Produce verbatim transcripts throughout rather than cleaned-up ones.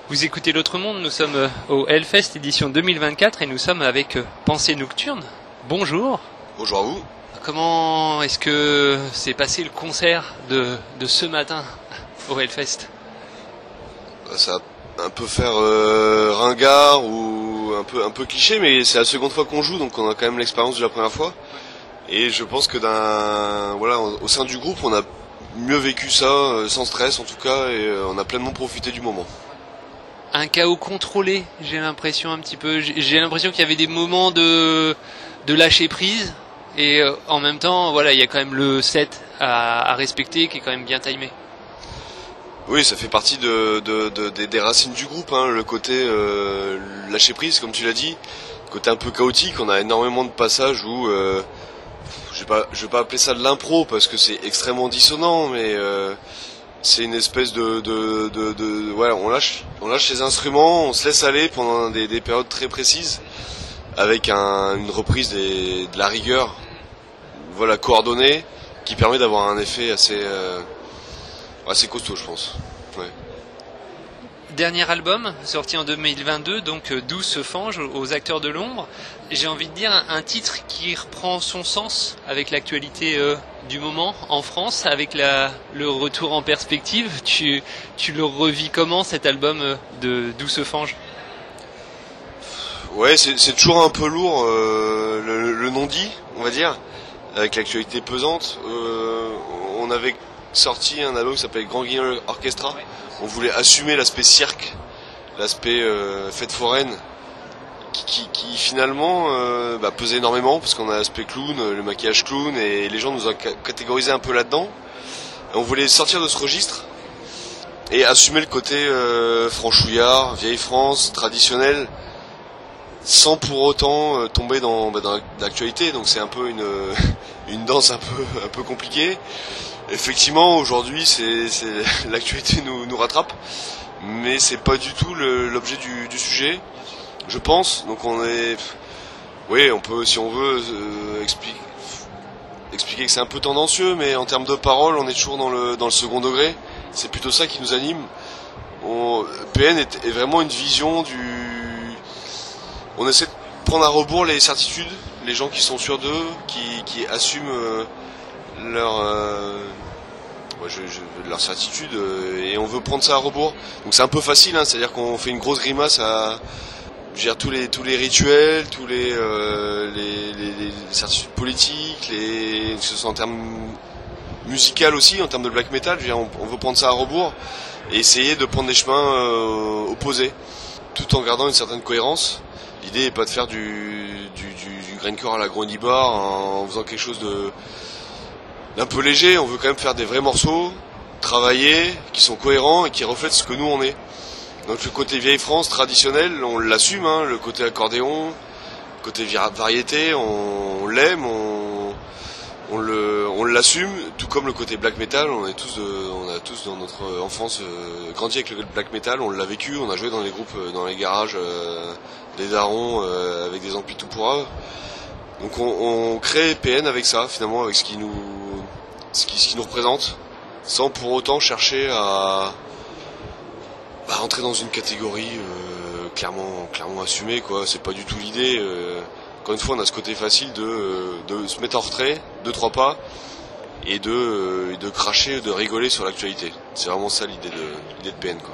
Vous écoutez l'Autre Monde, nous sommes au Hellfest édition deux mille vingt-quatre et nous sommes avec Pensée Nocturne. Bonjour. Bonjour à vous. Comment est-ce que s'est passé le concert de, de ce matin au Hellfest ? Ça va un peu faire euh, ringard ou un peu, un peu cliché, mais c'est la seconde fois qu'on joue, donc on a quand même l'expérience de la première fois. Et je pense que d'un, voilà, au sein du groupe, on a mieux vécu ça, sans stress en tout cas, et on a pleinement profité du moment. Un chaos contrôlé, j'ai l'impression un petit peu. J'ai l'impression qu'il y avait des moments de, de lâcher prise, et euh, en même temps, voilà, il y a quand même le set à, à respecter qui est quand même bien timé. Oui, ça fait partie de, de, de, de des racines du groupe, hein, le côté euh, lâcher prise, comme tu l'as dit, le côté un peu chaotique. On a énormément de passages où, euh, je vais pas, je vais pas appeler ça de l'impro parce que c'est extrêmement dissonant, mais euh, c'est une espèce de, de, de, de ouais, on lâche, on lâche les instruments, on se laisse aller pendant des, des périodes très précises, avec un, une reprise des, de la rigueur, voilà, coordonnée, qui permet d'avoir un effet assez, euh, assez costaud, je pense. Ouais. Dernier album, sorti en deux mille vingt-deux, donc D'où se fange aux acteurs de l'ombre. J'ai envie de dire un, un titre qui reprend son sens avec l'actualité euh, du moment en France, avec la, le retour en perspective. Tu, tu le revis comment cet album euh, de D'où se fange ? Ouais, c'est, c'est toujours un peu lourd, euh, le, le non-dit, on va dire, avec l'actualité pesante. Euh, on avait sorti un album qui s'appelait Grand Guignol Orchestra. On voulait assumer l'aspect cirque, l'aspect euh, fête foraine, qui, qui, qui finalement euh, bah, pesait énormément, parce qu'on a l'aspect clown, le maquillage clown, et les gens nous ont catégorisé un peu là-dedans. Et on voulait sortir de ce registre et assumer le côté euh, franchouillard, vieille France, traditionnelle, sans pour autant euh, tomber dans, bah, dans l'actualité. Donc c'est un peu une, une danse un peu, un peu compliquée. Effectivement, aujourd'hui, c'est, c'est l'actualité nous, nous rattrape, mais c'est pas du tout le, l'objet du, du sujet, je pense. Donc on est, oui, on peut, si on veut, euh, expliquer, expliquer que c'est un peu tendancieux, mais en termes de paroles, on est toujours dans le dans le second degré. C'est plutôt ça qui nous anime. On, P N est, est vraiment une vision du, on essaie de prendre à rebours les certitudes, les gens qui sont sûrs d'eux, qui qui assument. Euh, leur euh, ouais, je, je, leur certitude euh, et on veut prendre ça à rebours, donc c'est un peu facile, hein, c'est à dire qu'on fait une grosse grimace à gère tous les tous les rituels, tous les euh, les, les, les certitudes politiques, les que ce soit en termes musical aussi, en termes de black metal, je veux dire, on, on veut prendre ça à rebours et essayer de prendre des chemins euh, opposés tout en gardant une certaine cohérence. L'idée est pas de faire du du, du, du grindcore à la Grony Bar en faisant quelque chose de un peu léger. On veut quand même faire des vrais morceaux, travailler, qui sont cohérents et qui reflètent ce que nous on est. Donc le côté vieille France traditionnel, on l'assume, hein, le côté accordéon, le côté variété, on, on l'aime, on, on, le, on l'assume, tout comme le côté black metal. On est tous, de, on a tous dans notre enfance euh, grandi avec le black metal, on l'a vécu, on a joué dans les groupes, dans les garages, euh, des darons euh, avec des amplis tout pourraves. Donc on, on crée P N avec ça, finalement, avec ce qui nous ce qui, ce qui nous représente, sans pour autant chercher à, à rentrer dans une catégorie euh, clairement clairement assumée, quoi. C'est pas du tout l'idée. Euh, encore une fois, on a ce côté facile de, de se mettre en retrait, deux trois pas, et de, euh, de cracher, de rigoler sur l'actualité. C'est vraiment ça l'idée de l'idée de P N, quoi.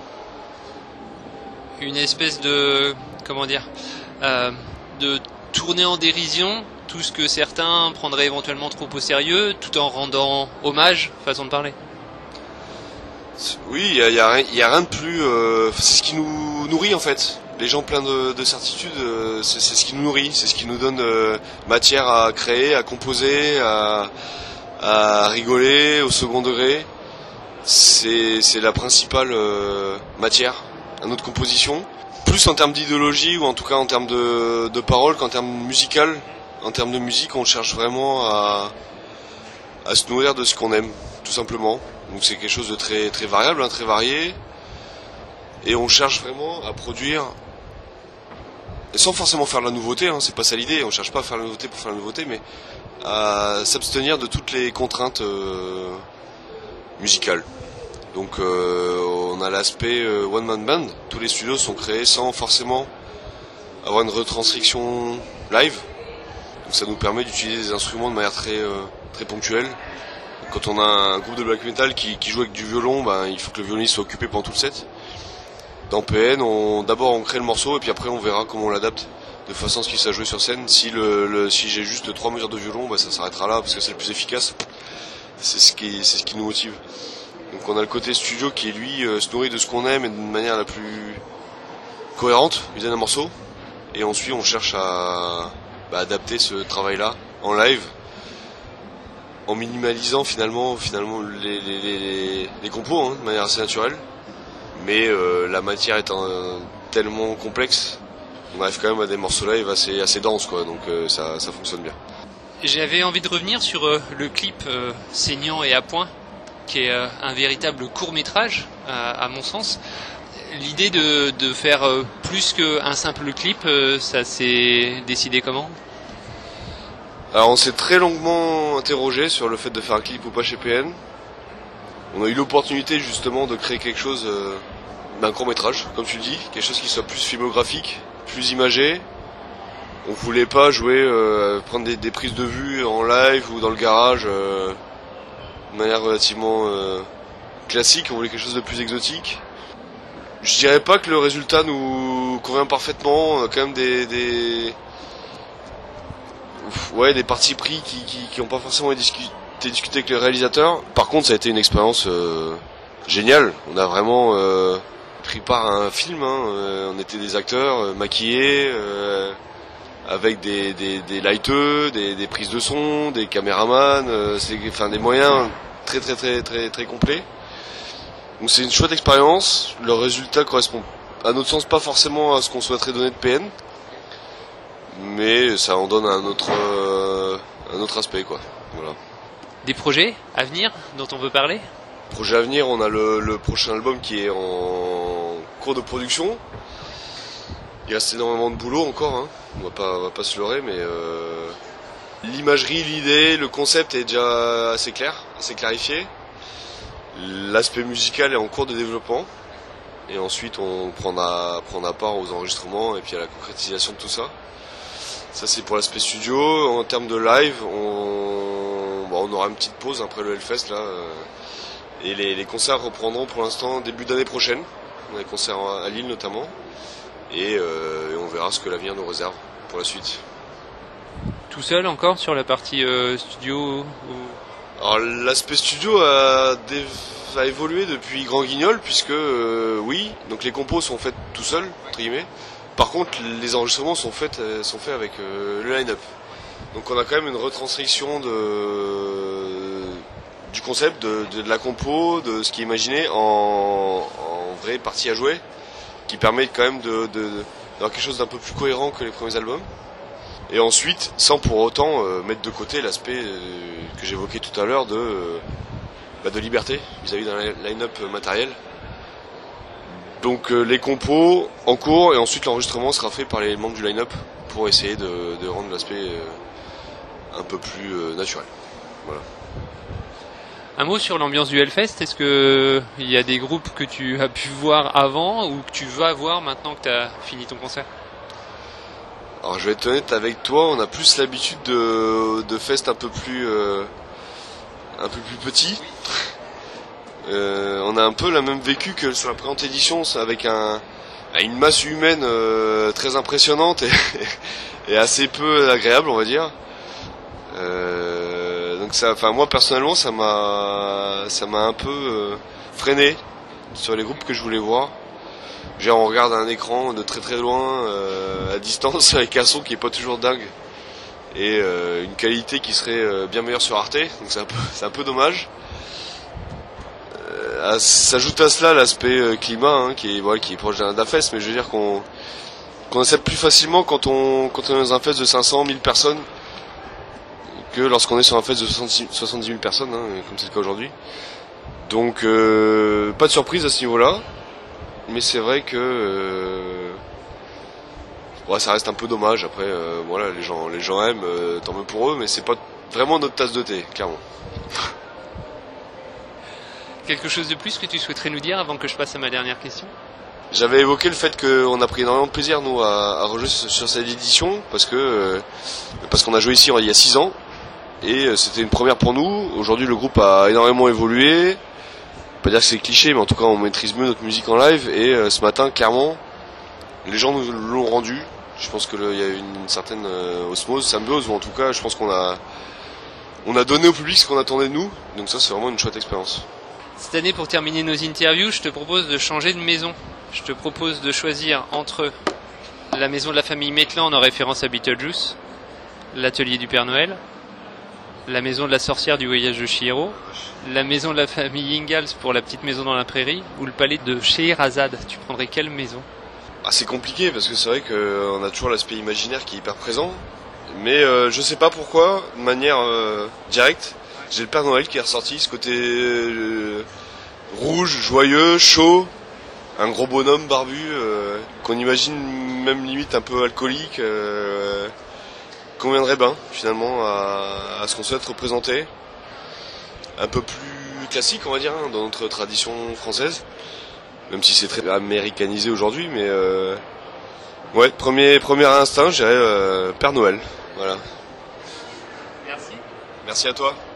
Une espèce de comment dire euh, de tourner en dérision tout ce que certains prendraient éventuellement trop au sérieux, tout en rendant hommage, façon de parler. Oui, il y a, y, a, y a rien de plus... Euh, c'est ce qui nous nourrit en fait. Les gens pleins de, de certitudes, euh, c'est, c'est ce qui nous nourrit, c'est ce qui nous donne euh, matière à créer, à composer, à, à rigoler au second degré. C'est, c'est la principale euh, matière à notre composition. Plus en termes d'idéologie ou en tout cas en termes de, de paroles qu'en termes musical. En termes de musique, on cherche vraiment à, à se nourrir de ce qu'on aime, tout simplement. Donc c'est quelque chose de très très variable, hein, très varié. Et on cherche vraiment à produire, sans forcément faire de la nouveauté, hein, c'est pas ça l'idée. On cherche pas à faire la nouveauté pour faire la nouveauté, mais à s'abstenir de toutes les contraintes euh, musicales. Donc euh, on a l'aspect euh, one man band. Tous les studios sont créés sans forcément avoir une retranscription live. Donc ça nous permet d'utiliser des instruments de manière très euh, très ponctuelle. Quand on a un groupe de black metal qui, qui joue avec du violon, ben, il faut que le violoniste soit occupé pendant tout le set. Dans P N, on, d'abord on crée le morceau et puis après on verra comment on l'adapte de façon à ce qu'il soit joué sur scène. Si, le, le, si j'ai juste trois mesures de violon, ben, ça s'arrêtera là parce que c'est le plus efficace. C'est ce qui, c'est ce qui nous motive. Donc on a le côté studio qui lui euh, se nourrit de ce qu'on aime et de manière la plus cohérente, il donne un morceau. Et ensuite on cherche à bah, adapter ce travail-là en live, en minimalisant finalement, finalement les, les, les, les compos hein, de manière assez naturelle. Mais euh, la matière étant euh, tellement complexe, on arrive quand même à des morceaux live assez, assez denses, quoi, donc euh, ça, ça fonctionne bien. J'avais envie de revenir sur euh, le clip euh, Saignant et à point, qui est euh, un véritable court-métrage, à, à mon sens. L'idée de, de faire euh, plus qu'un simple clip, euh, ça s'est décidé comment ? Alors on s'est très longuement interrogé sur le fait de faire un clip ou pas chez P N. On a eu l'opportunité justement de créer quelque chose euh, d'un court-métrage, comme tu le dis, quelque chose qui soit plus filmographique, plus imagé. On voulait pas jouer, euh, prendre des, des prises de vue en live ou dans le garage euh, de manière relativement euh, classique. On voulait quelque chose de plus exotique. Je dirais pas que le résultat nous convient parfaitement. On a quand même des, des, ouais, des partis pris qui, qui, qui ont pas forcément été discutés avec les réalisateurs. Par contre, ça a été une expérience euh, géniale. On a vraiment euh, pris part à un film. Hein. Euh, on était des acteurs euh, maquillés. Euh, avec des, des, des lighteux, des, des prises de son, des caméramans, euh, c'est, enfin des moyens très très très très très complets. Donc c'est une chouette expérience. Le résultat correspond à notre sens pas forcément à ce qu'on souhaiterait donner de P N, mais ça en donne un autre euh, un autre aspect quoi. Voilà. Des projets à venir dont on veut parler ? Projet à venir, on a le, le prochain album qui est en cours de production. Il reste énormément de boulot encore, hein. On va pas, on va pas se leurrer, mais euh, l'imagerie, l'idée, le concept est déjà assez clair, assez clarifié. L'aspect musical est en cours de développement, et ensuite on prendra, prendra part aux enregistrements et puis à la concrétisation de tout ça. Ça c'est pour l'aspect studio. En termes de live, on, bon, on aura une petite pause après le Hellfest là, et les, les concerts reprendront pour l'instant début d'année prochaine. On a des concerts à Lille notamment. Et, euh, et on verra ce que l'avenir nous réserve pour la suite. Tout seul encore sur la partie euh, studio ou... Alors l'aspect studio a, dé... a évolué depuis Grand Guignol puisque euh, oui, donc les compos sont faits tout seuls entre guillemets. Par contre les enregistrements sont faits euh, sont faits avec euh, le line-up. Donc on a quand même une retranscription de du concept, de, de, de la compo, de ce qui est imaginé en, en vraie partie à jouer, qui permet quand même de, de, d'avoir quelque chose d'un peu plus cohérent que les premiers albums. Et ensuite, sans pour autant euh, mettre de côté l'aspect euh, que j'évoquais tout à l'heure de, euh, bah, de liberté vis-à-vis d'un line-up matériel. Donc euh, les compos en cours et ensuite l'enregistrement sera fait par les membres du line-up pour essayer de, de rendre l'aspect euh, un peu plus euh, naturel. Voilà. Un mot sur l'ambiance du Hellfest, est-ce que il y a des groupes que tu as pu voir avant ou que tu vas voir maintenant que tu as fini ton concert ? Alors je vais être honnête avec toi, on a plus l'habitude de, de fest un peu plus euh, un peu plus petit. Euh, on a un peu la même vécu que sur la présente édition, avec un, une masse humaine euh, très impressionnante et, et assez peu agréable, on va dire. Euh, donc ça, enfin moi personnellement, ça m'a, ça m'a un peu euh, freiné sur les groupes que je voulais voir. Genre on regarde un écran de très très loin, euh, à distance, avec un son qui est pas toujours dingue et euh, une qualité qui serait euh, bien meilleure sur Arte. Donc c'est un peu, c'est un peu dommage. Euh, s'ajoute à cela l'aspect euh, climat, hein, qui est, voilà, qui est proche d'un, d'un fest, mais je veux dire qu'on, qu'on accepte plus facilement quand on, quand on est dans un fest de cinq cents mille personnes que lorsqu'on est sur un fest de soixante-dix mille personnes, hein, comme c'est le cas aujourd'hui. Donc euh, pas de surprise à ce niveau-là, mais c'est vrai que euh, ouais, ça reste un peu dommage. Après, euh, voilà, les gens, les gens aiment, euh, tant mieux pour eux, mais c'est pas vraiment notre tasse de thé, clairement. quelque chose de plus que tu souhaiterais nous dire avant que je passe à ma dernière question? J'avais évoqué le fait qu'on a pris énormément de plaisir, nous, à, à rejouer sur cette édition, parce que euh, parce qu'on a joué ici il y a six ans, et euh, c'était une première pour nous. Aujourd'hui, le groupe a énormément évolué. Pas dire que c'est cliché, mais en tout cas, on maîtrise mieux notre musique en live, et euh, ce matin, clairement, les gens nous l'ont rendu. Je pense qu'il y a une, une certaine euh, osmose, symbiose, ou en tout cas, je pense qu'on a on a donné au public ce qu'on attendait de nous, donc ça, c'est vraiment une chouette expérience. Cette année, pour terminer nos interviews, je te propose de changer de maison. Je te propose de choisir entre la maison de la famille Maitland en référence à Beetlejuice, l'atelier du Père Noël, la maison de la sorcière du voyage de Chihiro, la maison de la famille Ingalls pour la petite maison dans la prairie, ou le palais de Scheherazade. Tu prendrais quelle maison? Ah, c'est compliqué parce que c'est vrai qu'on a toujours l'aspect imaginaire qui est hyper présent, mais euh, je sais pas pourquoi, de manière euh, directe, j'ai le Père Noël qui est ressorti, ce côté euh, rouge, joyeux, chaud. Un gros bonhomme barbu, euh, qu'on imagine même limite un peu alcoolique, euh, conviendrait bien finalement à, à ce qu'on souhaite représenter. Un peu plus classique, on va dire, hein, dans notre tradition française, même si c'est très américanisé aujourd'hui, mais euh, ouais, premier, premier instinct, je dirais euh, Père Noël. Voilà. Merci. Merci à toi.